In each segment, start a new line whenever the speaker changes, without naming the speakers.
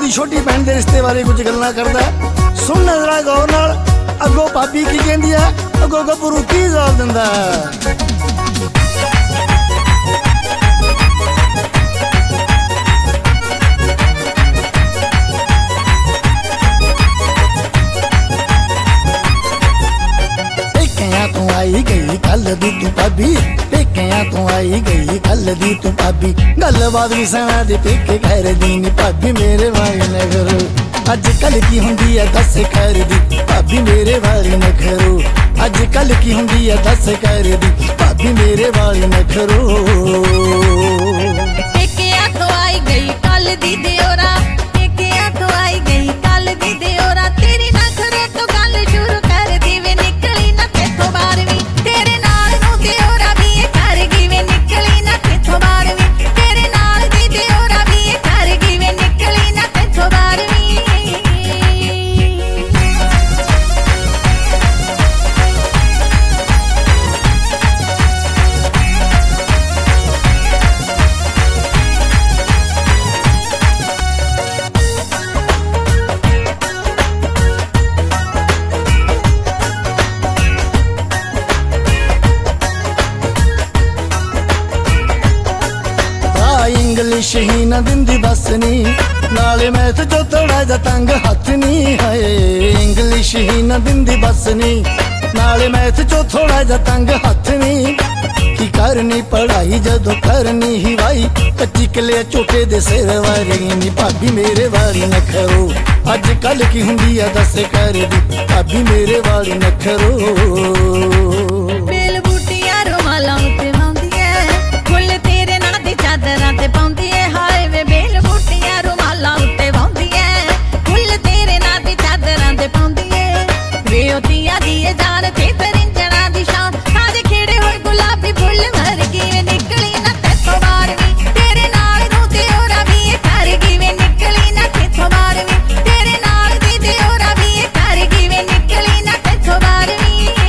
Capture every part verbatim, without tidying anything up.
दी छोटी भैन दे रिश्ते बारे कुछ गल्लां करदा है। सुन नजरा गौर नाल, अगों भाभी की कहंदी है, अगों गभरू की जवाब दिंदा है। आई गई कल दी तू भाभी, पेकिया तू आई गई कल दी तू भाभी, गलबात भी सना दे पेके घर दी नी भाभी मेरे वाली न करो। अज कल की हुंदी है दस कर दी भाभी मेरे वाली न करो। अज कल की हुंदी है दस कर दी भाभी मेरे वाली न करो।
पेकिया तो आई गई कल दी दियोरा, पेकिया तो आई गई कल दी दियोरा, तेरी ना करो तो गल शुरू कर दी वे निकली ना तेथों बारवीं, तेरे नाल नू दियोरा भी ये कर गई वे निकली ना तेथों बारवीं, तेरे नाल दी दियोरा भी ये कर गई वे निकली ना तेथों बारवीं।
इंग्लिश ही ना दिंदी बस नी, नाले मैथ जो थोड़ा जा तंग हथ नी है। इंग्लिश ही ना दिंदी बस नी, नाले मैथ जो थोड़ा जा तंग हथ नी। की करनी पढ़ाई जदों करनी ही वाई, कच्ची कले झोटे दे सिर वारी नी भाभी मेरे वाली न करो। अज कल की हुंदी है दस कर दी भाभी मेरे वाली न करो।
बेल बूटियां रुमालां उत्ते पाउंदी है, फुल तेरे नां दी चादरां ते पाउंदी है। हाय वे बेल बूटियां रुमालां उत्ते पाउंदी है, फुल तेरे नां दी चादरां ते पाउंदी है। वे ओतियां दी जान ते परिंजणा दी शान, सारे खेड़े होए गुलाबी फुल मर गए निकली ना तेथों बारवीं, तेरे नाल नू दियोरा भी ये कर गई वे निकली ना तेथों बारवीं, तेरे नाल दी दियोरा भी ये कर गई वे निकली ना तेथों बारवीं।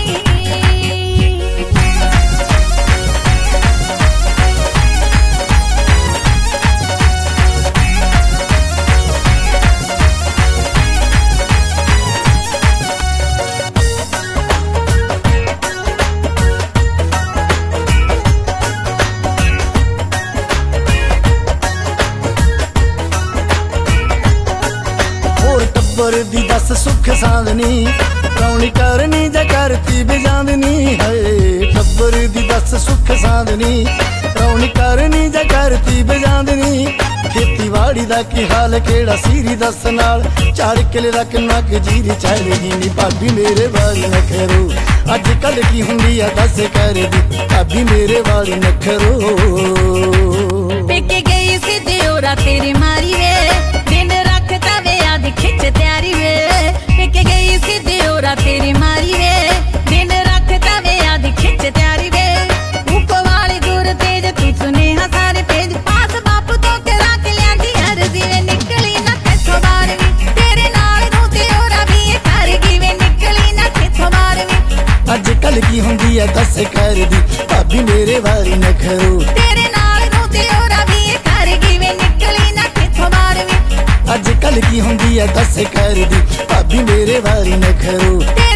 दी दस सुख साधनी, रौनी करनी जा करती बेजांदनी है। टब्बर दी दस सुख साधनी, रौनी करनी जा करती बेजांदनी। खेतीबाड़ी दा की हाल केड़ा सीरी दस नाल, चार किले दा किन्ना क जीरी चढ़ेगी नी भाभी मेरे वाली न करो। अज कल की हुंदी है दस कर दी भाभी मेरे वाली न करो।
पेके गई सी दियोरा तेरी मारी वे, दिन रखता वे आदि खिच तैयारी वे। पेके गई सी दियोरा तेरी मारी वे, दिन रखता वे आदि खिच तैयारी वे। ऊपर वाली दूर तेज तू सुनेहा सारे पेज, पास बापू तो करा के लियांदी अर्जी वे निकली ना तेथों बारवीं, तेरे नाल नू दियोरा भी ये कर गई वे निकली ना तेथों बारवीं।
अज कल की हुंदी है दस कर दी भाभी मेरे वाली न करो।
तेरे नाल नू दियोरा भी ये कर गई वे निकली ना तेथों बारवीं।
अज कल की हुंदी है दस कर दी भाभी मेरे वाली न करो।